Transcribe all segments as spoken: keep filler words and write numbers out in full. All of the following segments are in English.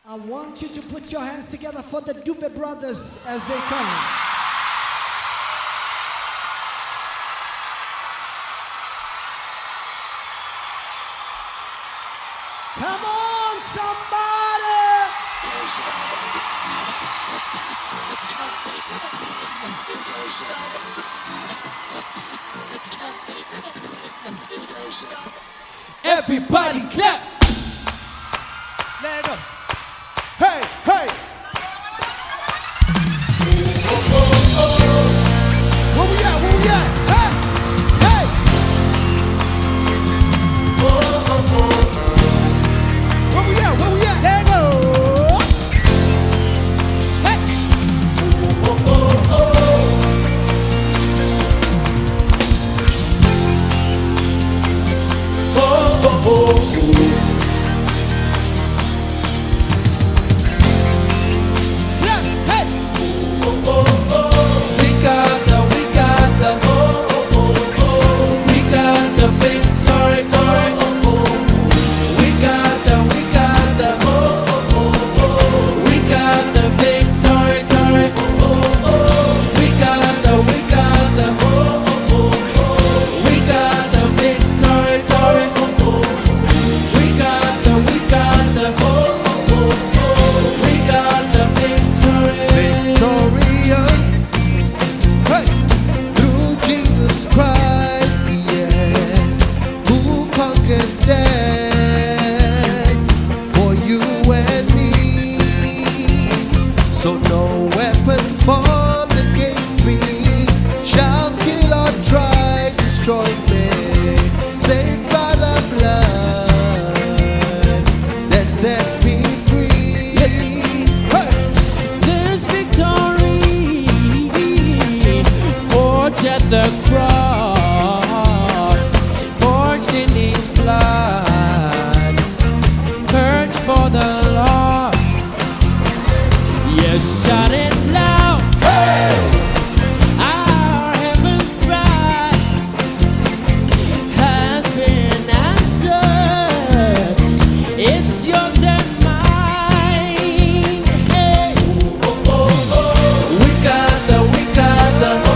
I want you to put your hands together for the Dube brothers as they come. Come on, somebody! Everybody clap! Let go. Hey, hey! Oh, oh, oh. Where we at? Where we at? Hey! Hey! Oh, oh, oh. Where we at? Where we at? Let go! Hey! Oh, oh, oh. Oh, oh, oh. The cross, forged in his blood, purged for the lost. Yes, shout it loud. Hey! Our heaven's cry has been answered. It's yours and mine. Hey! Oh, oh, oh. We got the, we got the.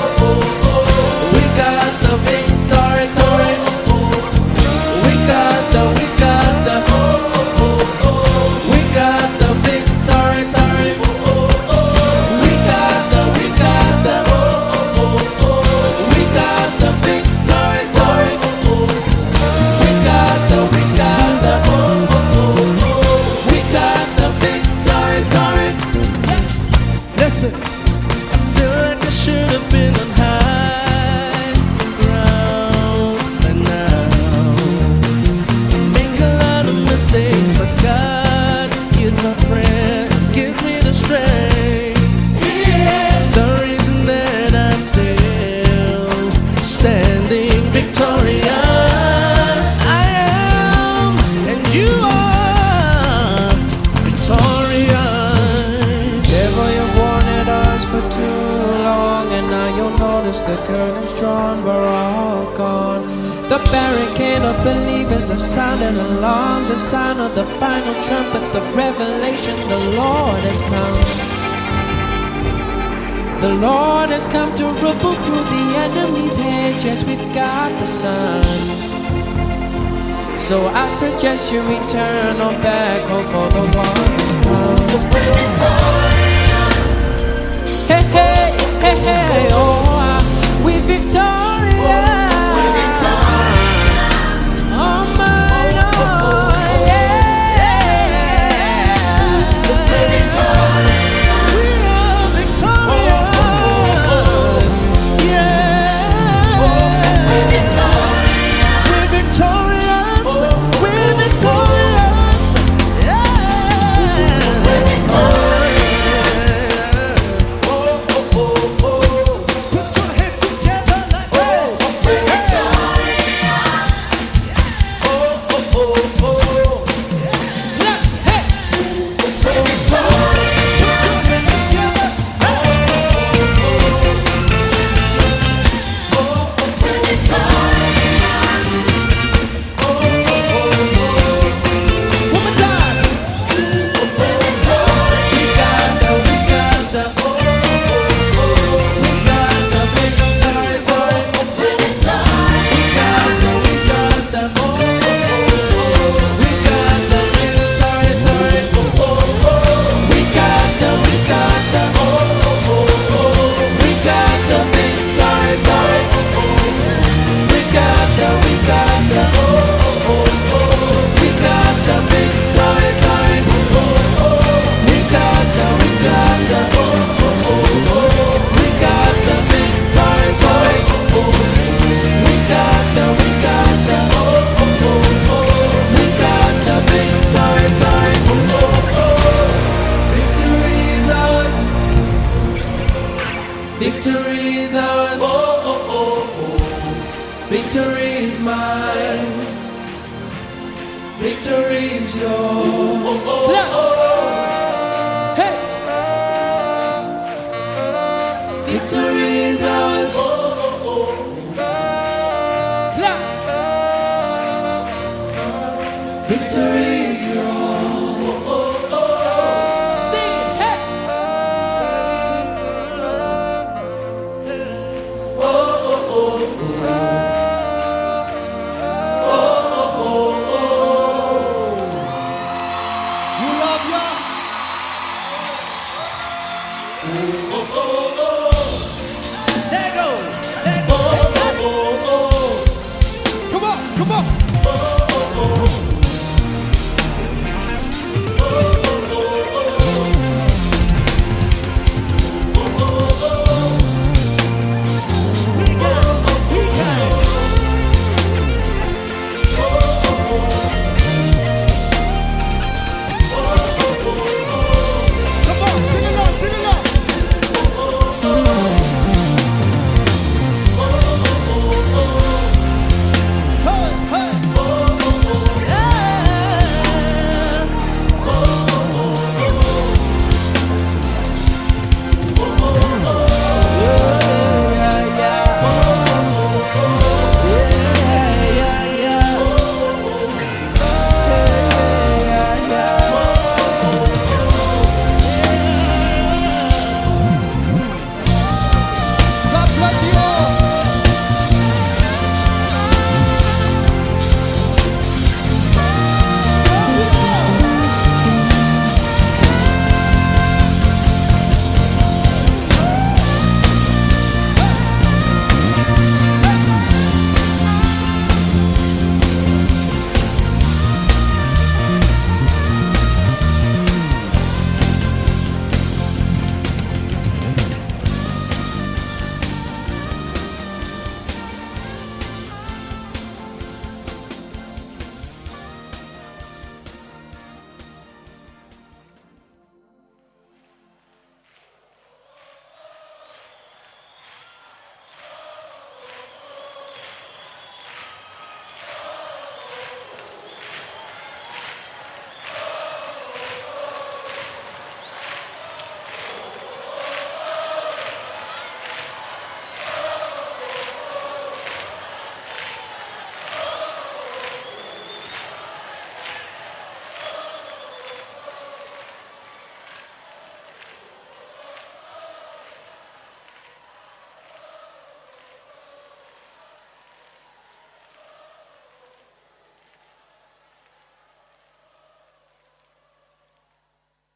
The curtains drawn, we're all gone. The barricade of believers have sounded alarms, a sign of the final trumpet, the revelation. The Lord has come. The Lord has come to ripple through the enemy's hedge. Yes, we've got the sun. So I suggest you return on back home, for the one has come. We're victorious. Hey, hey, hey, hey, oh. We're victorious. We're victorious. Oh my Lord, yeah. We're victorious. We are victorious. Yeah. We're victorious. We're victorious. We're victorious. Yeah. oh, oh, oh.